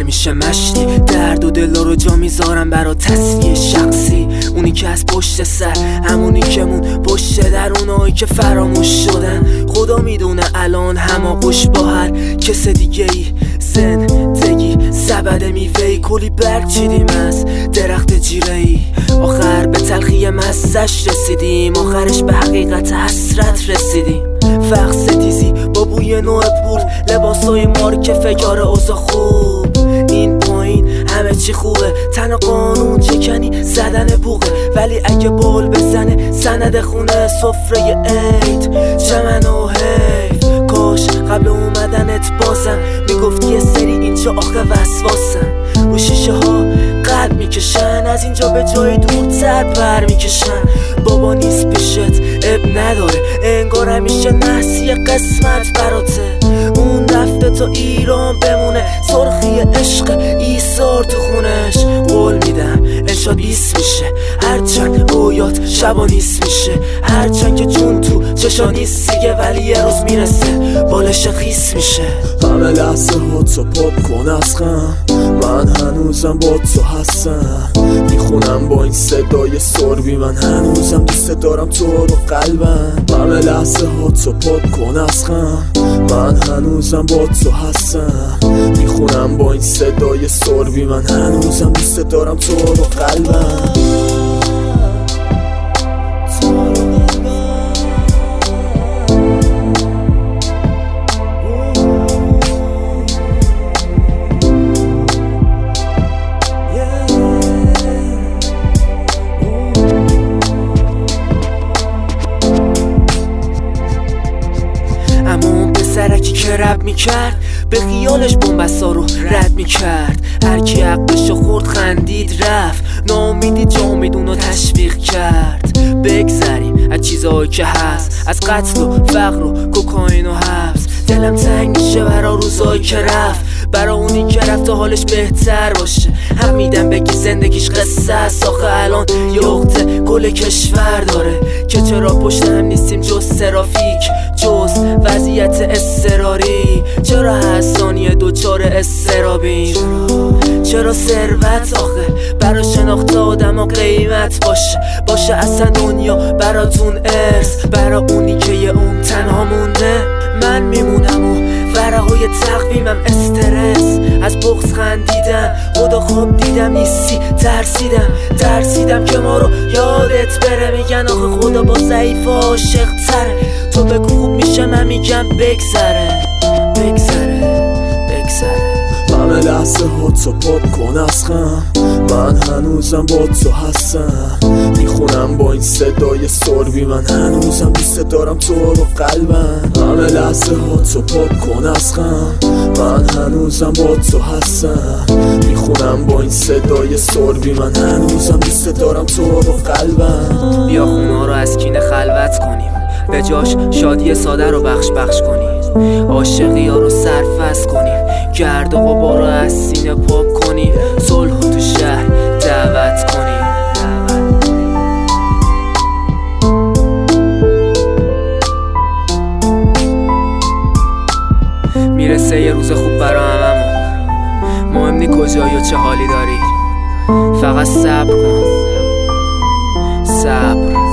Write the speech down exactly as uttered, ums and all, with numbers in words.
همیشه مشتی، درد و دل رو جا میذارم برا تصفیه شخصی. اونی که از پشت سر، همونی که مون پشت در، اونایی که فراموش شدن. خدا میدونه الان هماغوش با هر کس دیگه ای. زندگی سبد میوهی، کلی برگ چیدیم از درخت جیره ای. آخر به تلخی مزش رسیدیم، آخرش به حقیقت حسرت رسیدیم. فقط ستیزی با بوی نوع پول، لباسای مارک فگار اوضاع خوب. این پایین همه چی خوبه، تن قانون چکنی زدن بوغه. ولی اگه بول بزنه سند خونه، سفره عید چمن و حیف. کاش قبل اومدنت بازم میگفتی یه سری اینجا آخه وسواسن. رو شیشه ها قلب میکشن، از اینجا به جای دورتر پر میکشن. بابا نیست پیشت اب نداره، انگار همیشه نحسی قسمت براته. اون رفته تا ایران بمونه، سرخی عشق ایثار تو خونش. قول میدم انشا بیست میشه، هرچند رویات شبا نیست میشه. هرچند که جون تو چشا نیست دیگه، ولی یه روز میرسه بالش خیس میشه. همه لحظه ها تو پاپ کن از غم، من هنوزم با تو هستم. میخونم با این صدای سربی، من هنوزم دوست دارم تو رو قلبم. همه لحظه ها تو پاپ کن از غم، من هنوزم با تو هستم. میخونم با این صدای سربی، من هنوزم دوست دارم تو رو قلبم. سرکی که رب میکرد، به خیالش بومبسا رو رد میکرد. هرکی عقلشو خورد خندید رفت، ناامیدی جامیدونو تشویق کرد. بگذریم از چیزایی که هست، از قتل و فقر و کوکائین و حبس. دلم تنگ میشه برا روزایی که رفت، برا اونی که رفت حالش بهتر باشه. هم میدم بگی زندگیش قصه است، آخه الان یخته کل کشور داره. که چرا پشت هم نیستیم جز ترافیک، جز وضعیت اضطراری. چرا هر ثانیه دوچار اضطرابیم؟ چرا ثروت آخه برا شناخت آدم ها قیمت باشه؟ باشه اصلا دنیا براتون ارث، برا اونی که یه اون تنها مونده. من میمونم و ورقای تقویمم استرس، از بغض خندیدم، خدا خواب دیدم نیستی، ترسیدم ترسیدم که ما رو یادت بره. میگن آخه خدا با ضعیف عاشق تره، تو بگو خوب میشه، من میگم بگذره بگذره بگذره. همه لحظه ها تو پاپ کن از غم، من هنوزم با تو هستم. میخونم با این صدای سربی، من هنوزم دوست دارم تو رو قلبم. همه لحظه ها تو پاپ کن از غم، من هنوزم با تو هستم. میخونم با این صدای سربی، من هنوزم دوست دارم تو رو قلبم. بیا خونه رو از کینه خلوت کنیم، به جاش شادی ساده رو بخش بخش کنیم. عاشقی ها رو سرفست کنیم، گرد و غبار رو از سینه پاک کنیم. صلح تو شهر دعوت کنیم. میرسه یه روز خوب برا هممون، مهم نی کجایی و چه حالی داری. فقط صبر کن، صبر